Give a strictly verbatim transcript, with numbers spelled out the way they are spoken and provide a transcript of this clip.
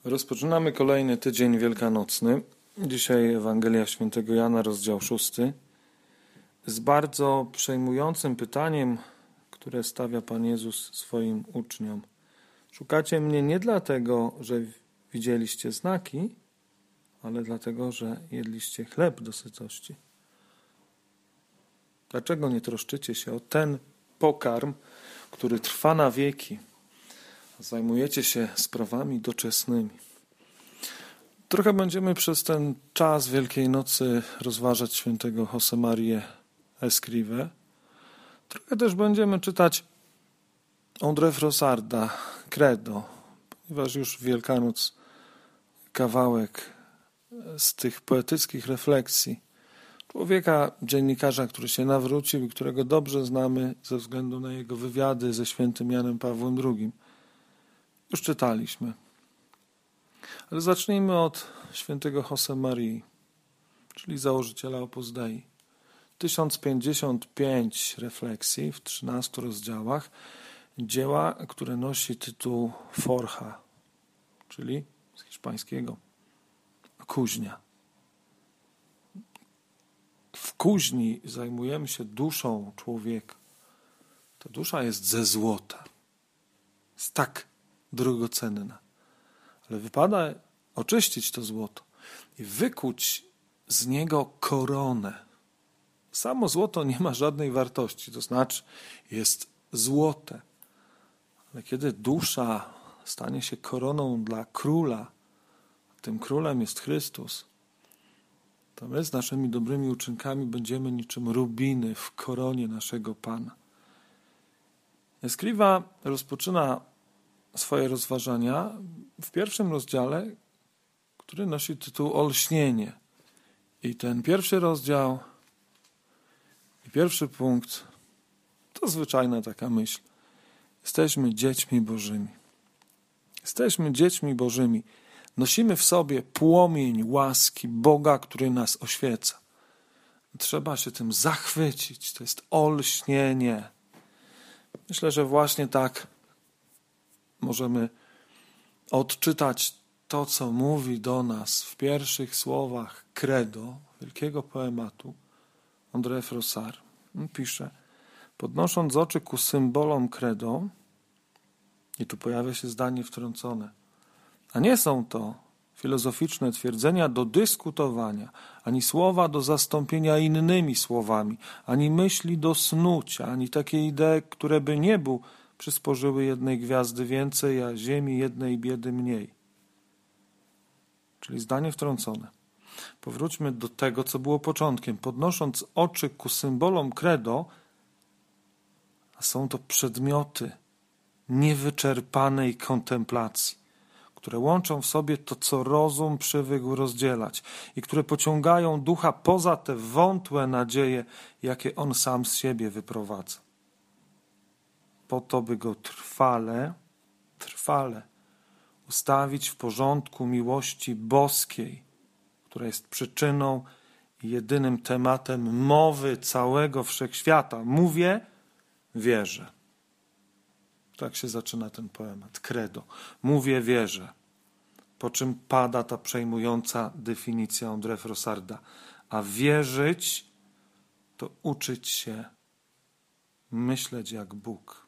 Rozpoczynamy kolejny tydzień wielkanocny. Dzisiaj Ewangelia Świętego Jana, rozdział szósty. Z bardzo przejmującym pytaniem, które stawia Pan Jezus swoim uczniom. Szukacie mnie nie dlatego, że widzieliście znaki, ale dlatego, że jedliście chleb do sytości. Dlaczego nie troszczycie się o ten pokarm, który trwa na wieki? Zajmujecie się sprawami doczesnymi. Trochę będziemy przez ten czas Wielkiej Nocy rozważać świętego Josemarię Escrivę. Trochę też będziemy czytać André Frossarda, Credo, ponieważ już w Wielkanoc kawałek z tych poetyckich refleksji człowieka, dziennikarza, który się nawrócił i którego dobrze znamy ze względu na jego wywiady ze świętym Janem Pawłem drugim. Już czytaliśmy. Ale zacznijmy od świętego Josemarii, czyli założyciela Opus Dei. tysiąc pięćdziesiąt pięć refleksji w trzynastu rozdziałach, dzieła, które nosi tytuł Forja, czyli z hiszpańskiego kuźnia. W kuźni zajmujemy się duszą człowieka. Ta dusza jest ze złota. Jest tak drogocenna. Ale wypada oczyścić to złoto i wykuć z niego koronę. Samo złoto nie ma żadnej wartości, to znaczy jest złote. Ale kiedy dusza stanie się koroną dla króla, a tym królem jest Chrystus, to my z naszymi dobrymi uczynkami będziemy niczym rubiny w koronie naszego Pana. Escriva rozpoczyna swoje rozważania w pierwszym rozdziale, który nosi tytuł Olśnienie. I ten pierwszy rozdział i pierwszy punkt to zwyczajna taka myśl. Jesteśmy dziećmi Bożymi. Jesteśmy dziećmi Bożymi. Nosimy w sobie płomień łaski Boga, który nas oświeca. Trzeba się tym zachwycić. To jest olśnienie. Myślę, że właśnie tak możemy odczytać to, co mówi do nas w pierwszych słowach Credo, wielkiego poematu André Frossard. On pisze, podnosząc oczy ku symbolom Credo, i tu pojawia się zdanie wtrącone, a nie są to filozoficzne twierdzenia do dyskutowania, ani słowa do zastąpienia innymi słowami, ani myśli do snucia, ani takie idee, które by niebu przysporzyły jednej gwiazdy więcej, a ziemi jednej biedy mniej. Czyli zdanie wtrącone. Powróćmy do tego, co było początkiem. Podnosząc oczy ku symbolom Credo, a są to przedmioty niewyczerpanej kontemplacji, które łączą w sobie to, co rozum przywykł rozdzielać i które pociągają ducha poza te wątłe nadzieje, jakie on sam z siebie wyprowadza. Po to, by go trwale, trwale ustawić w porządku miłości boskiej, która jest przyczyną i jedynym tematem mowy całego wszechświata. Mówię, wierzę. Tak się zaczyna ten poemat. Credo. Mówię, wierzę. Po czym pada ta przejmująca definicja André Frossarda. A wierzyć to uczyć się myśleć jak Bóg.